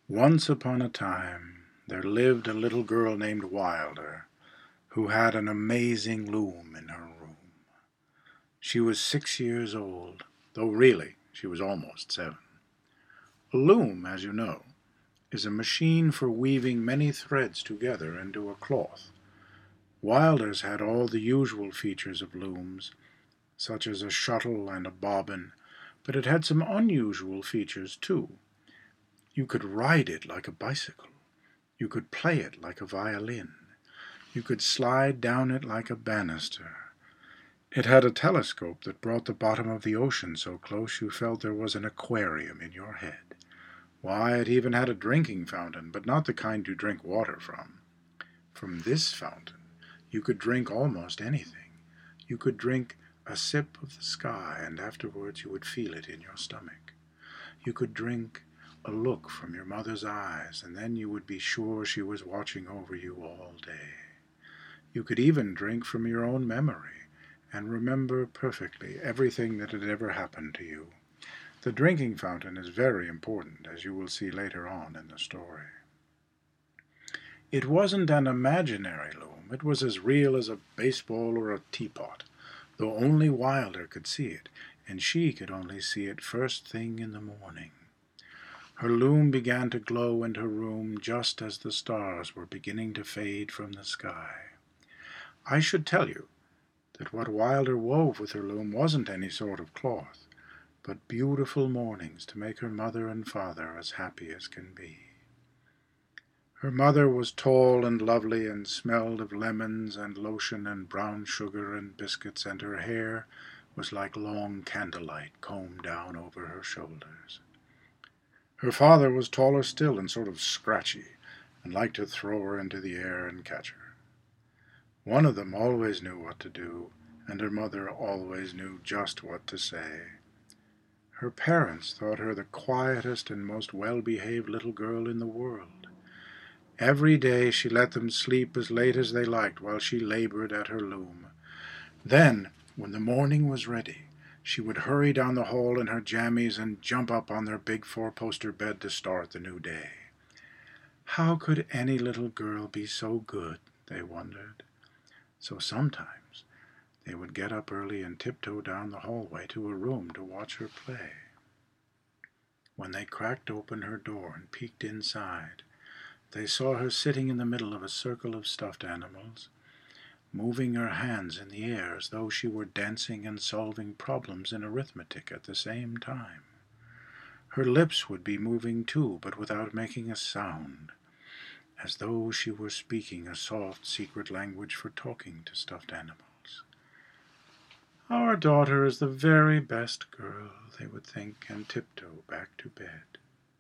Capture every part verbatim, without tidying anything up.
Once upon a time there lived a little girl named Wilder, who had an amazing loom in her room. She was six years old, though really she was almost seven. A loom, as you know, is a machine for weaving many threads together into a cloth. Wilder's had all the usual features of looms, such as a shuttle and a bobbin, but it had some unusual features too. You could ride it like a bicycle. You could play it like a violin. You could slide down it like a banister. It had a telescope that brought the bottom of the ocean so close you felt there was an aquarium in your head. Why, it even had a drinking fountain, but not the kind you drink water from. From this fountain you could drink almost anything. You could drink a sip of the sky, and afterwards you would feel it in your stomach. You could drink a look from your mother's eyes, and then you would be sure she was watching over you all day. You could even drink from your own memory, and remember perfectly everything that had ever happened to you. The drinking fountain is very important, as you will see later on in the story. It wasn't an imaginary loom. It was as real as a baseball or a teapot, though only Wilder could see it, and she could only see it first thing in the morning. Her loom began to glow in her room just as the stars were beginning to fade from the sky. I should tell you that what Wilder wove with her loom wasn't any sort of cloth, but beautiful mornings to make her mother and father as happy as can be. Her mother was tall and lovely and smelled of lemons and lotion and brown sugar and biscuits, and her hair was like long candlelight combed down over her shoulders. Her father was taller still and sort of scratchy, and liked to throw her into the air and catch her. One of them always knew what to do, and her mother always knew just what to say. Her parents thought her the quietest and most well-behaved little girl in the world. Every day she let them sleep as late as they liked while she labored at her loom. Then, when the morning was ready, she would hurry down the hall in her jammies and jump up on their big four-poster bed to start the new day. How could any little girl be so good, they wondered. So sometimes they would get up early and tiptoe down the hallway to her room to watch her play. When they cracked open her door and peeked inside, they saw her sitting in the middle of a circle of stuffed animals, moving her hands in the air as though she were dancing and solving problems in arithmetic at the same time. Her lips would be moving too, but without making a sound, as though she were speaking a soft secret language for talking to stuffed animals. Our daughter is the very best girl, they would think, and tiptoe back to bed.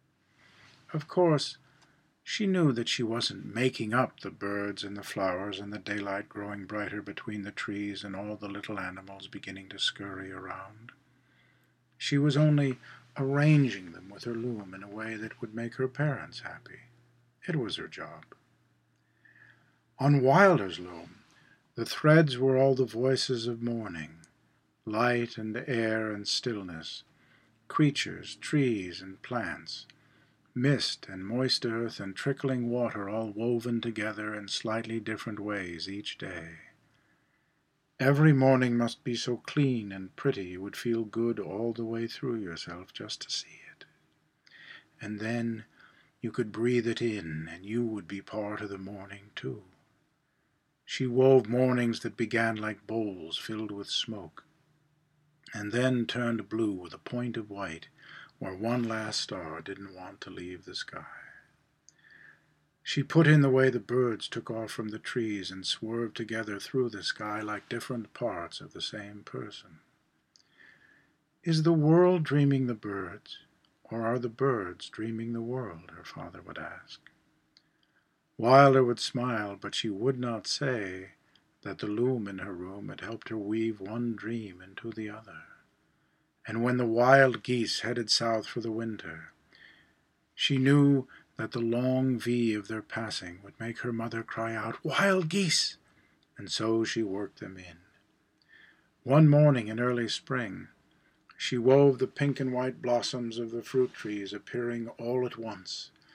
Of course, she knew that she wasn't making up the birds and the flowers and the daylight growing brighter between the trees and all the little animals beginning to scurry around. She was only arranging them with her loom in a way that would make her parents happy. It was her job. On Wilder's loom, the threads were all the voices of morning, light and air and stillness, creatures, trees and plants, mist and moist earth and trickling water all woven together in slightly different ways each day. Every morning must be so clean and pretty you would feel good all the way through yourself just to see it. And then you could breathe it in, and you would be part of the morning too. She wove mornings that began like bowls filled with smoke, and then turned blue with a point of white, where one last star didn't want to leave the sky. She put in the way the birds took off from the trees and swerved together through the sky like different parts of the same person. Is the world dreaming the birds, or are the birds dreaming the world? Her father would ask. Wilder would smile, but she would not say that the loom in her room had helped her weave one dream into the other. And when the wild geese headed south for the winter, she knew that the long V of their passing would make her mother cry out, "Wild geese!" And so she worked them in. One morning in early spring, she wove the pink and white blossoms of the fruit trees appearing all at once,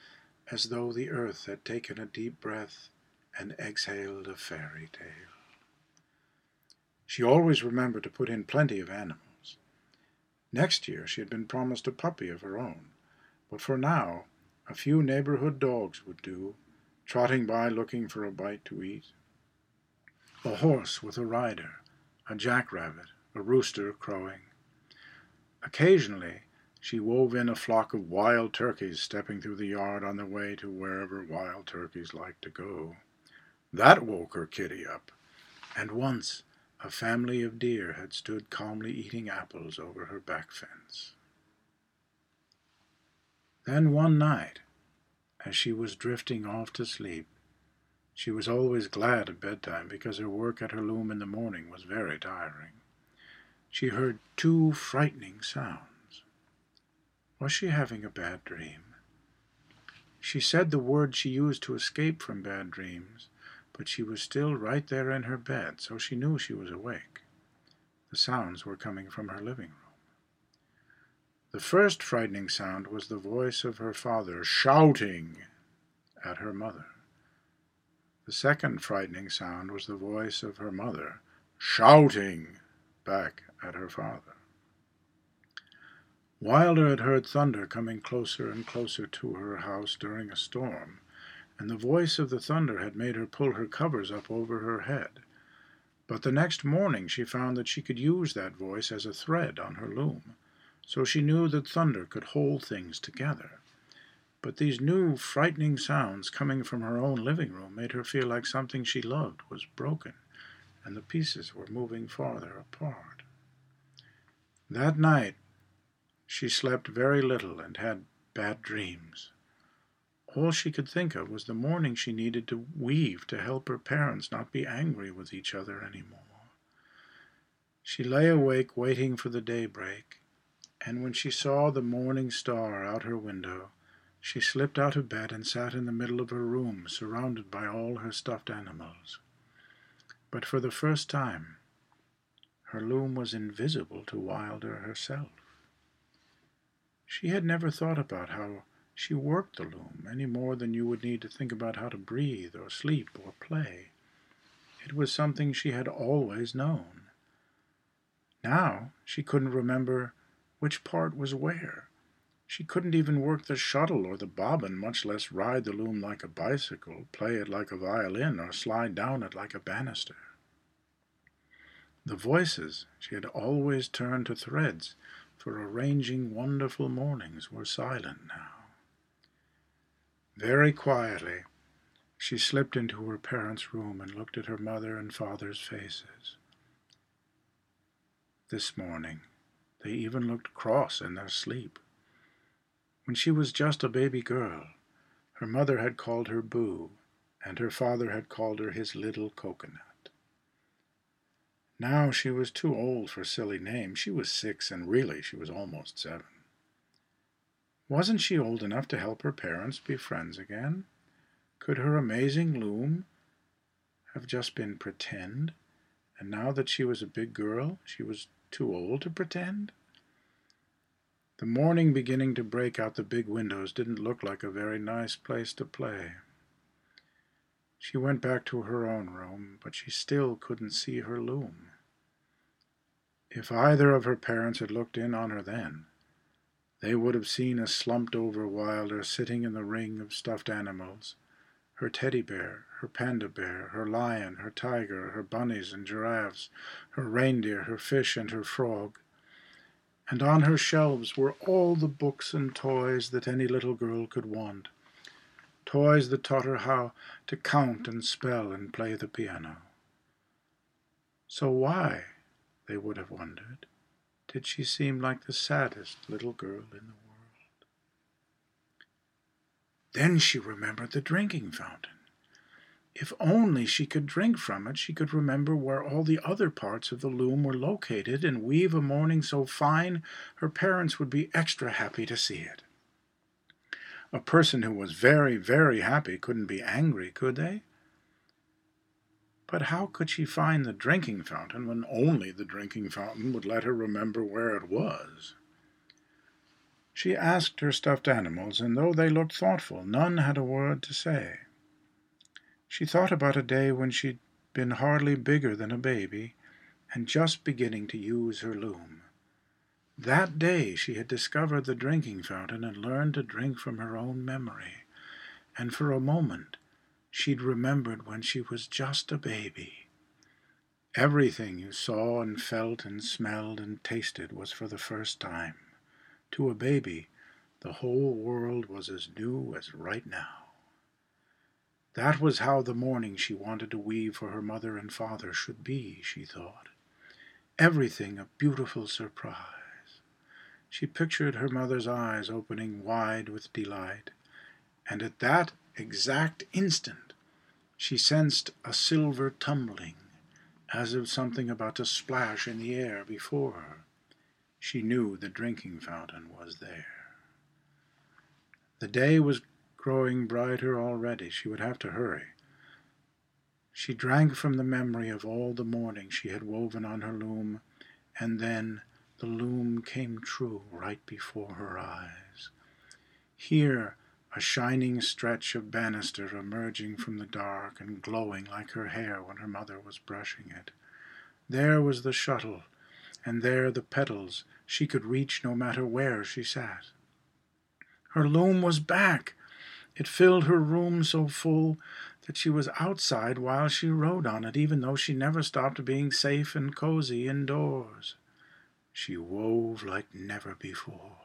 as though the earth had taken a deep breath and exhaled a fairy tale. She always remembered to put in plenty of animals. Next year she had been promised a puppy of her own, but for now a few neighborhood dogs would do, trotting by looking for a bite to eat. A horse with a rider, a jackrabbit, a rooster crowing. Occasionally she wove in a flock of wild turkeys stepping through the yard on their way to wherever wild turkeys like to go. That woke her kitty up, and once a family of deer had stood calmly eating apples over her back fence. Then one night, as she was drifting off to sleep, she was always glad of bedtime because her work at her loom in the morning was very tiring. She heard two frightening sounds. Was she having a bad dream? She said the word she used to escape from bad dreams, but she was still right there in her bed, so she knew she was awake. The sounds were coming from her living room. The first frightening sound was the voice of her father shouting at her mother. The second frightening sound was the voice of her mother shouting back at her father. Wilder had heard thunder coming closer and closer to her house during a storm, and the voice of the thunder had made her pull her covers up over her head. But the next morning she found that she could use that voice as a thread on her loom, so she knew that thunder could hold things together. But these new frightening sounds coming from her own living room made her feel like something she loved was broken, and the pieces were moving farther apart. That night she slept very little and had bad dreams. All she could think of was the morning she needed to weave to help her parents not be angry with each other anymore. She lay awake waiting for the daybreak, and when she saw the morning star out her window, she slipped out of bed and sat in the middle of her room, surrounded by all her stuffed animals. But for the first time, her loom was invisible to Wilder herself. She had never thought about how she worked the loom any more than you would need to think about how to breathe or sleep or play. It was something she had always known. Now she couldn't remember which part was where. She couldn't even work the shuttle or the bobbin, much less ride the loom like a bicycle, play it like a violin, or slide down it like a banister. The voices she had always turned to threads for arranging wonderful mornings were silent now. Very quietly, she slipped into her parents' room and looked at her mother and father's faces. This morning, they even looked cross in their sleep. When she was just a baby girl, her mother had called her Boo, and her father had called her his little coconut. Now she was too old for silly names. She was six, and really she was almost seven. Wasn't she old enough to help her parents be friends again? Could her amazing loom have just been pretend, and now that she was a big girl, she was too old to pretend? The morning beginning to break out the big windows didn't look like a very nice place to play. She went back to her own room, but she still couldn't see her loom. If either of her parents had looked in on her then, they would have seen a slumped-over Wilder sitting in the ring of stuffed animals, her teddy bear, her panda bear, her lion, her tiger, her bunnies and giraffes, her reindeer, her fish, and her frog. And on her shelves were all the books and toys that any little girl could want, toys that taught her how to count and spell and play the piano. So why, they would have wondered, did she seem like the saddest little girl in the world? Then she remembered the drinking fountain. If only she could drink from it, she could remember where all the other parts of the loom were located and weave a morning so fine her parents would be extra happy to see it. A person who was very, very happy couldn't be angry, could they? But how could she find the drinking fountain when only the drinking fountain would let her remember where it was? She asked her stuffed animals, and though they looked thoughtful, none had a word to say. She thought about a day when she'd been hardly bigger than a baby, and just beginning to use her loom. That day she had discovered the drinking fountain and learned to drink from her own memory, and for a moment she'd remembered when she was just a baby. Everything you saw and felt and smelled and tasted was for the first time. To a baby, the whole world was as new as right now. That was how the morning she wanted to weave for her mother and father should be, she thought. Everything a beautiful surprise. She pictured her mother's eyes opening wide with delight, and at that exact instant she sensed a silver tumbling, as of something about to splash in the air before her. She knew the drinking fountain was there. The day was growing brighter already. She would have to hurry. She drank from the memory of all the morning she had woven on her loom, and then the loom came true right before her eyes. Here, a shining stretch of banister emerging from the dark and glowing like her hair when her mother was brushing it. There was the shuttle, and there the pedals she could reach no matter where she sat. Her loom was back. It filled her room so full that she was outside while she rode on it, even though she never stopped being safe and cozy indoors. She wove like never before.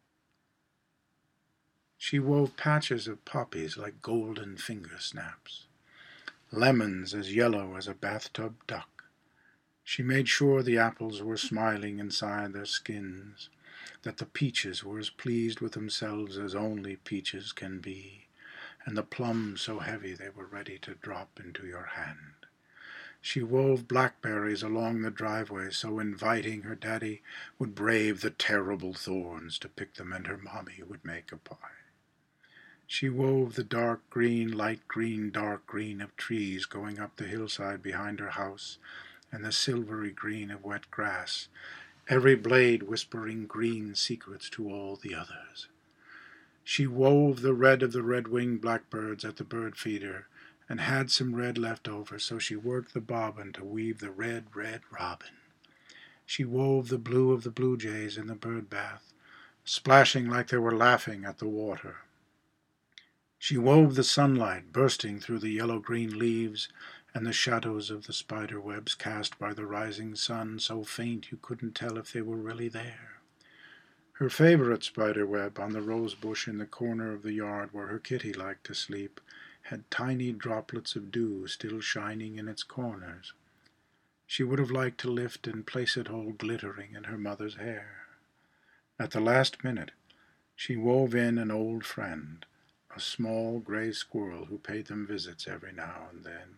She wove patches of poppies like golden finger snaps, lemons as yellow as a bathtub duck. She made sure the apples were smiling inside their skins, that the peaches were as pleased with themselves as only peaches can be, and the plums so heavy they were ready to drop into your hand. She wove blackberries along the driveway so inviting her daddy would brave the terrible thorns to pick them, and her mommy would make a pie. She wove the dark green, light green, dark green of trees going up the hillside behind her house, and the silvery green of wet grass, every blade whispering green secrets to all the others. She wove the red of the red-winged blackbirds at the bird feeder, and had some red left over, so she worked the bobbin to weave the red, red robin. She wove the blue of the blue jays in the bird bath, splashing like they were laughing at the water. She wove the sunlight bursting through the yellow-green leaves, and the shadows of the spider webs cast by the rising sun so faint you couldn't tell if they were really there. Her favorite spider web on the rose bush in the corner of the yard where her kitty liked to sleep had tiny droplets of dew still shining in its corners. She would have liked to lift and place it all glittering in her mother's hair. At the last minute, she wove in an old friend, a small gray squirrel who paid them visits every now and then.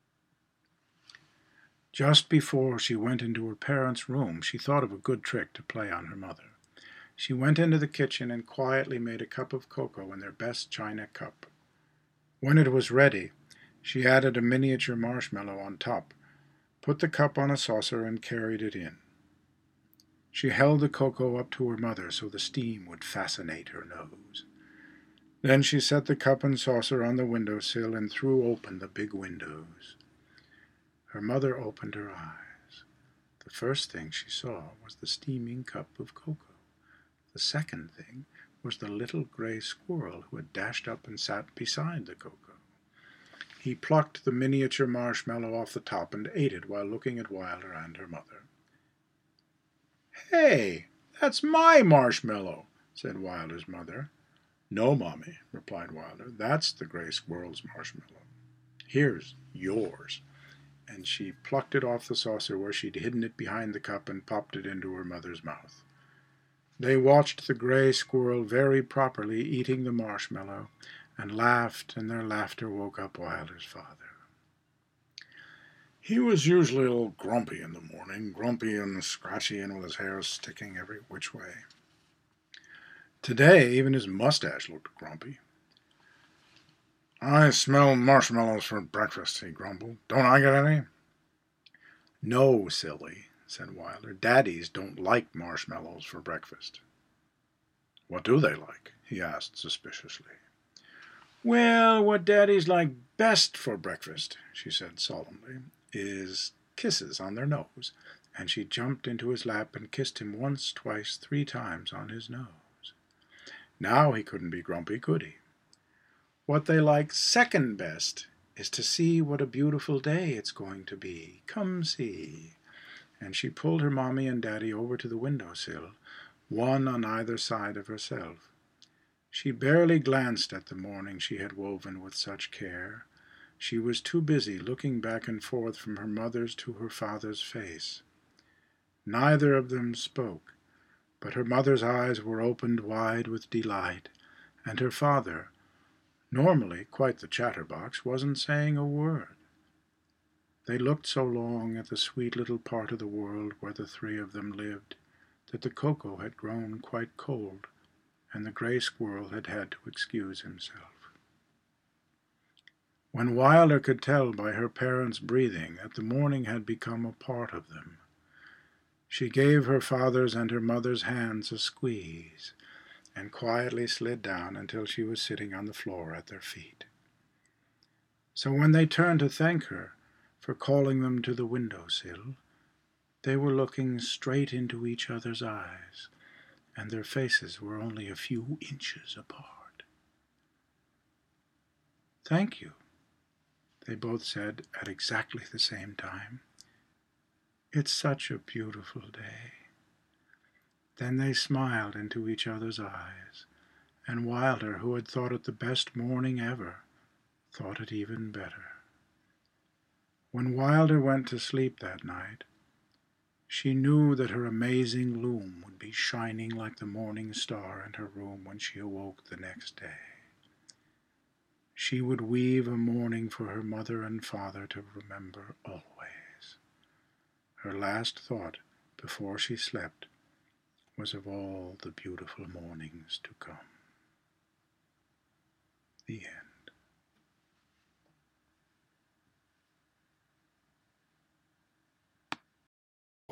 Just before she went into her parents' room, she thought of a good trick to play on her mother. She went into the kitchen and quietly made a cup of cocoa in their best china cup. When it was ready, she added a miniature marshmallow on top, put the cup on a saucer, and carried it in. She held the cocoa up to her mother so the steam would fascinate her nose. Then she set the cup and saucer on the window sill and threw open the big windows. Her mother opened her eyes. The first thing she saw was the steaming cup of cocoa. The second thing was the little gray squirrel who had dashed up and sat beside the cocoa. He plucked the miniature marshmallow off the top and ate it while looking at Wilder and her mother. "Hey, that's my marshmallow," said Wilder's mother. "No, Mommy," replied Wilder, "that's the gray squirrel's marshmallow. Here's yours." And she plucked it off the saucer where she'd hidden it behind the cup and popped it into her mother's mouth. They watched the gray squirrel very properly eating the marshmallow, and laughed, and their laughter woke up Wilder's father. He was usually a little grumpy in the morning, grumpy and scratchy and with his hair sticking every which way. Today, even his mustache looked grumpy. "I smell marshmallows for breakfast," he grumbled. "Don't I get any?" "No, silly," said Wilder. "Daddies don't like marshmallows for breakfast." "What do they like?" he asked suspiciously. "Well, what Daddies like best for breakfast," she said solemnly, "is kisses on their nose." And she jumped into his lap and kissed him once, twice, three times on his nose. Now he couldn't be grumpy, could he? "What they like second best is to see what a beautiful day it's going to be. Come see." And she pulled her mommy and daddy over to the window-sill, one on either side of herself. She barely glanced at the morning she had woven with such care. She was too busy looking back and forth from her mother's to her father's face. Neither of them spoke, but her mother's eyes were opened wide with delight, and her father, normally quite the chatterbox, wasn't saying a word. They looked so long at the sweet little part of the world where the three of them lived that the cocoa had grown quite cold, and the gray squirrel had had to excuse himself. When Wilder could tell by her parents' breathing that the morning had become a part of them, she gave her father's and her mother's hands a squeeze, and quietly slid down until she was sitting on the floor at their feet. So when they turned to thank her for calling them to the window-sill, they were looking straight into each other's eyes, and their faces were only a few inches apart. "Thank you," they both said at exactly the same time. "It's such a beautiful day." Then they smiled into each other's eyes, and Wilder, who had thought it the best morning ever, thought it even better. When Wilder went to sleep that night, she knew that her amazing loom would be shining like the morning star in her room when she awoke the next day. She would weave a morning for her mother and father to remember always. Her last thought before she slept was of all the beautiful mornings to come. The end.